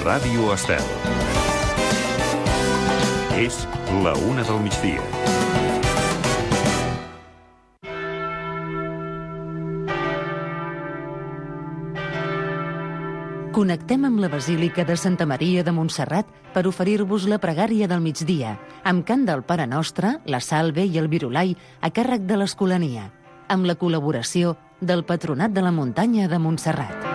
Ràdio Estel. És la 1 del migdia. Connectem amb la Basílica de Santa Maria de Montserrat per oferir-vos la pregària del migdia, amb cant del Pare Nostre, la Salve i el Virolai a càrrec de l'Escolania, amb la col·laboració del Patronat de la Muntanya de Montserrat.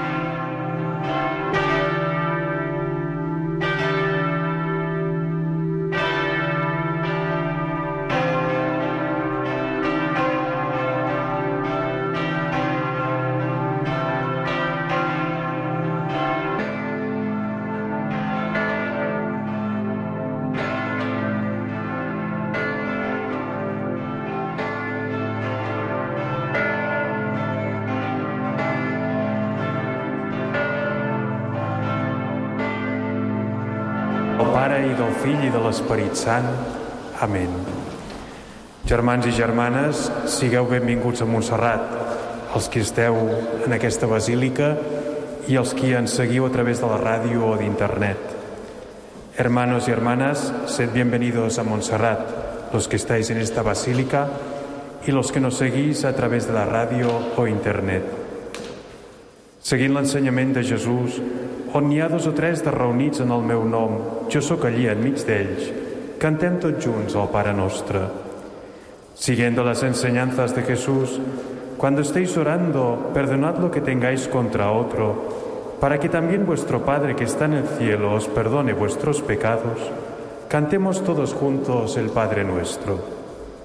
I del Fill i de l'Esperit Sant. Amén. Germans i germanes, sigueu benvinguts a Montserrat, els que esteu en aquesta basílica y els que ens seguiu a través de la ràdio o d'internet. Hermanos y hermanas, sed bienvenidos a Montserrat, los que estáis en esta basílica y los que nos seguís a través de la ràdio o internet. Seguint l'ensenyament de Jesús, on n'hi ha 2 o 3 de reunits en el meu nom, jo sóc allí enmig d'ells. Cantem tots junts al Pare Nostre. Siguiendo las enseñanzas de Jesús, cuando estéis orando, perdonad lo que tengáis contra otro, para que también vuestro Padre que está en el cielo os perdone vuestros pecados. Cantemos todos juntos el Padre Nuestro.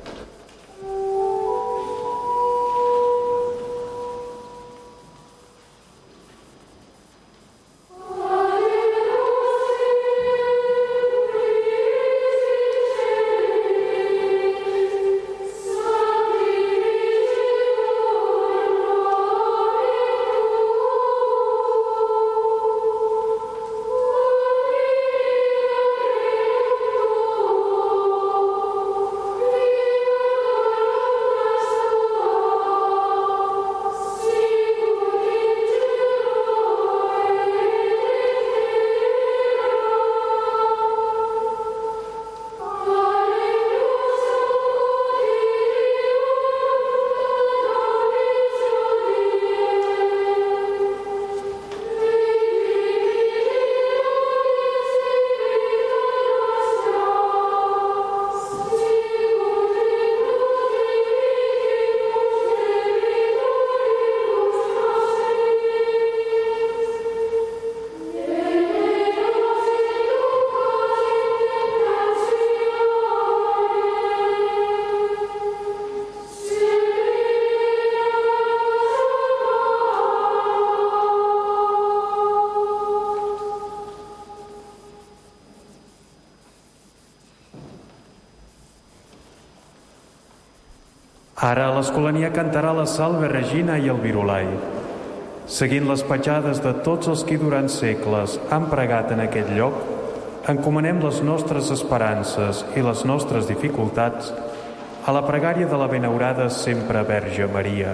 Ara l'Escolania cantarà la Salve Regina i el Virolai. Seguint les petjades de tots els que durant segles han pregat en aquest lloc, encomanem les nostres esperances i les nostres dificultats a la pregària de la benaurada sempre Verge Maria.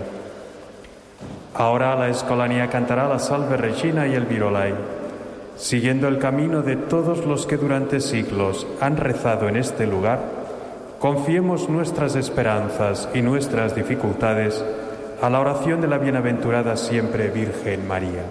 Ahora la Escolania cantará la Salve Regina y el Virolai. Siguiendo el camino de todos los que durante siglos han rezado en este lugar, confiemos nuestras esperanzas y nuestras dificultades a la oración de la bienaventurada siempre Virgen María.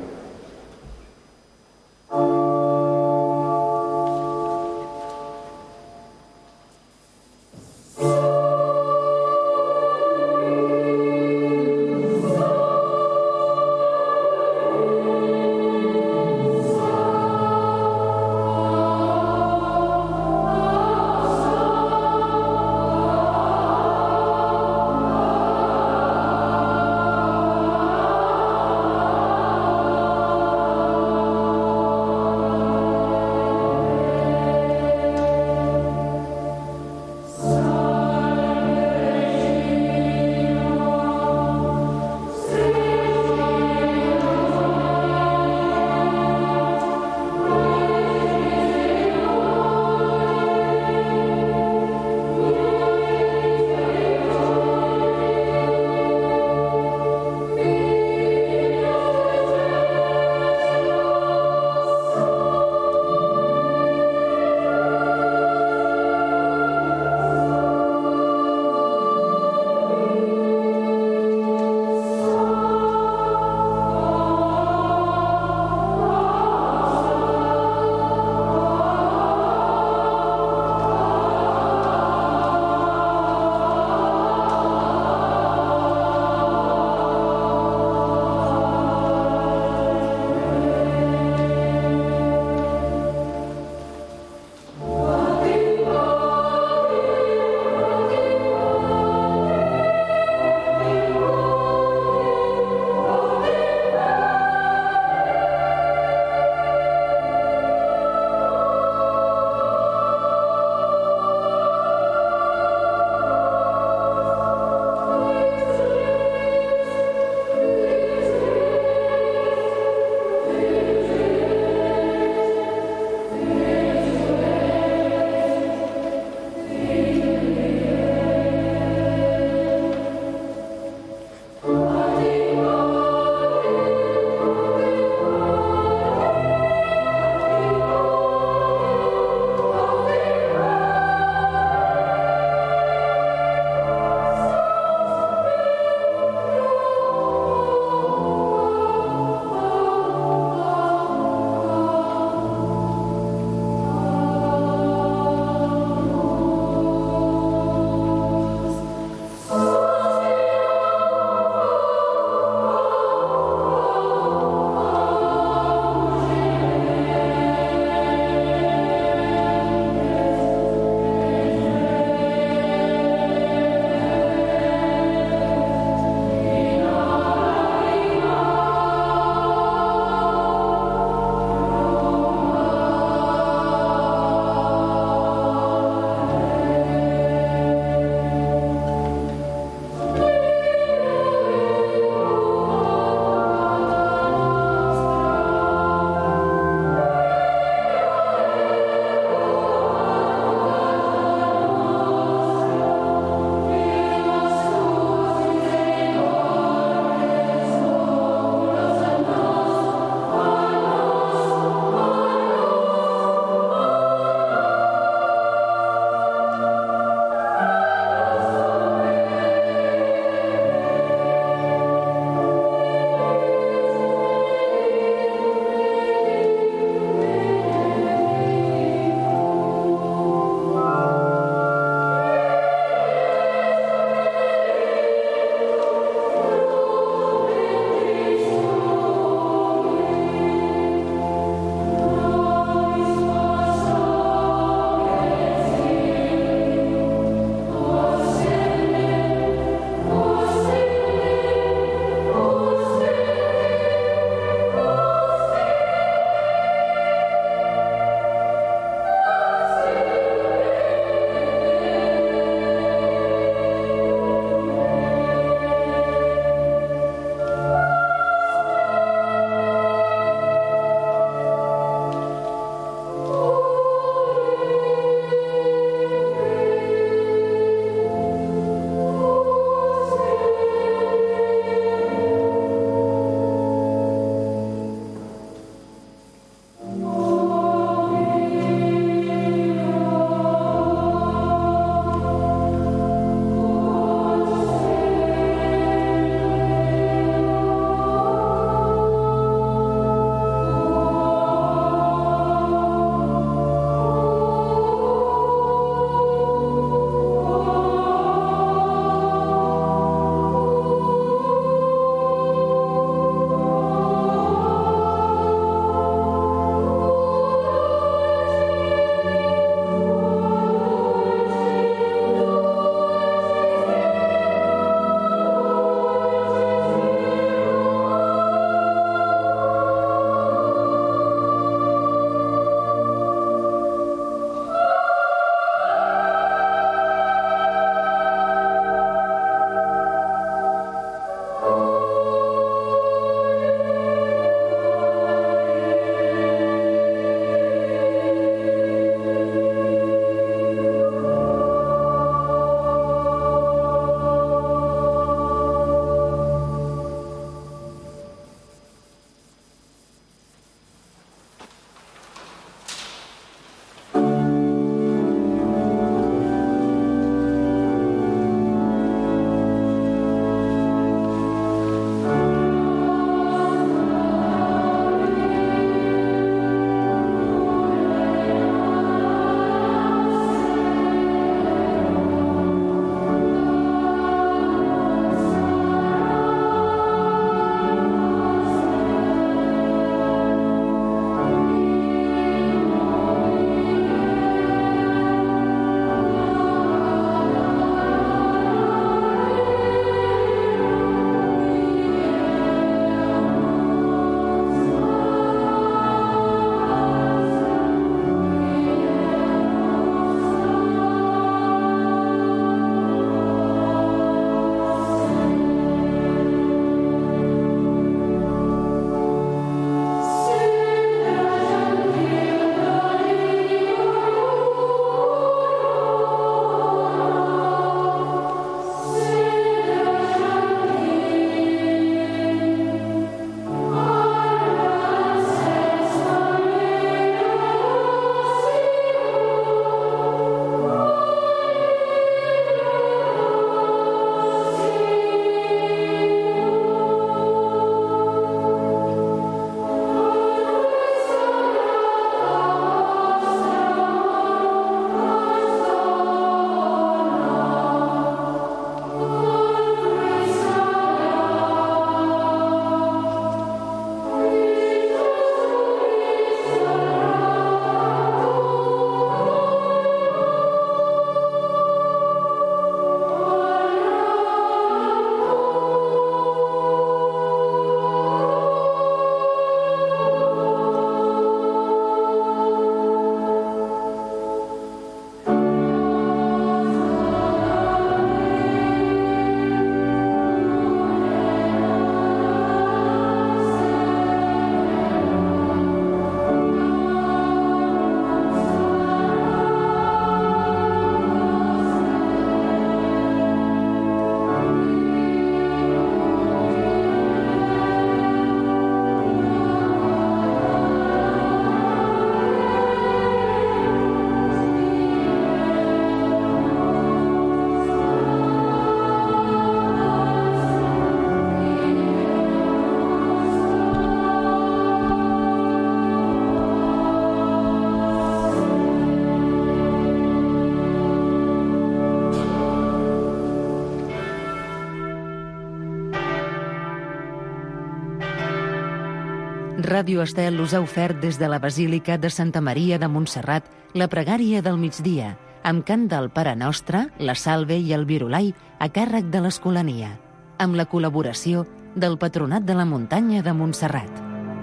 Ràdio Estel us ha ofert des de la Basílica de Santa Maria de Montserrat la pregària del migdia, amb cant del Pare Nostre, la Salve i el Virulai a càrrec de l'Escolania, amb la col·laboració del Patronat de la Muntanya de Montserrat.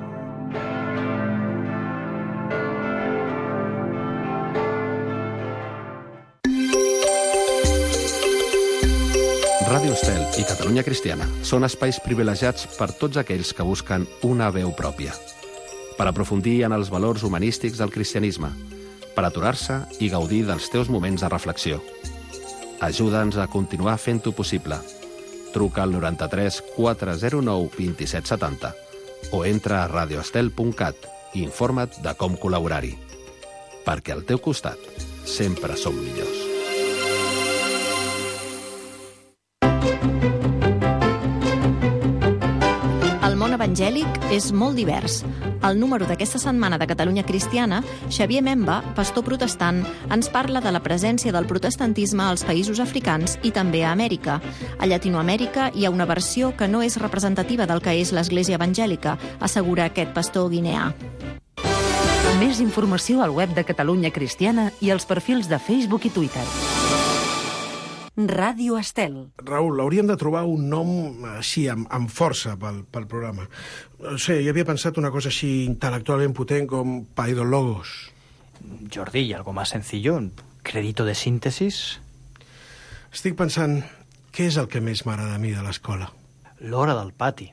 Ràdio Estel i Catalunya Cristiana són espais privilegiats per tots aquells que busquen una veu pròpia, per aprofundir en els valors humanístics del cristianisme, per aturar-se i gaudir dels teus moments de reflexió. Ajuda'ns a continuar fent-ho possible. Truca al 93 409 2770 o entra a radioestel.cat i informa't de com col·laborar-hi. Perquè al teu costat sempre som millors. El món evangèlic és molt divers. Al número d'aquesta setmana de Catalunya Cristiana, Xavier Memba, pastor protestant, ens parla de la presència del protestantisme als països africans i també a Amèrica. A Llatinoamèrica hi ha una versió que no és representativa del que és l'Església evangèlica, assegura aquest pastor guineà. Més informació al web de Catalunya Cristiana i als perfils de Facebook i Twitter. Ràdio Estel. Raül, hauríem de trobar un nom així, amb força pel programa. No sé, jo havia pensat una cosa així intel·lectualment potent com Paidologos. Jordi, ¿y algo más sencillo? ¿Crédito de síntesis? Estic pensant, què és el que més m'agrada a mi de l'escola? L'hora del pati.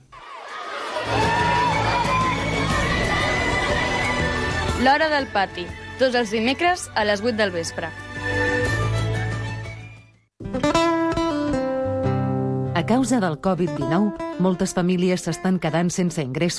L'hora del pati, tots els dimecres a les 8 del vespre. A causa del Covid-19, moltes famílies s'estan quedant sense ingressos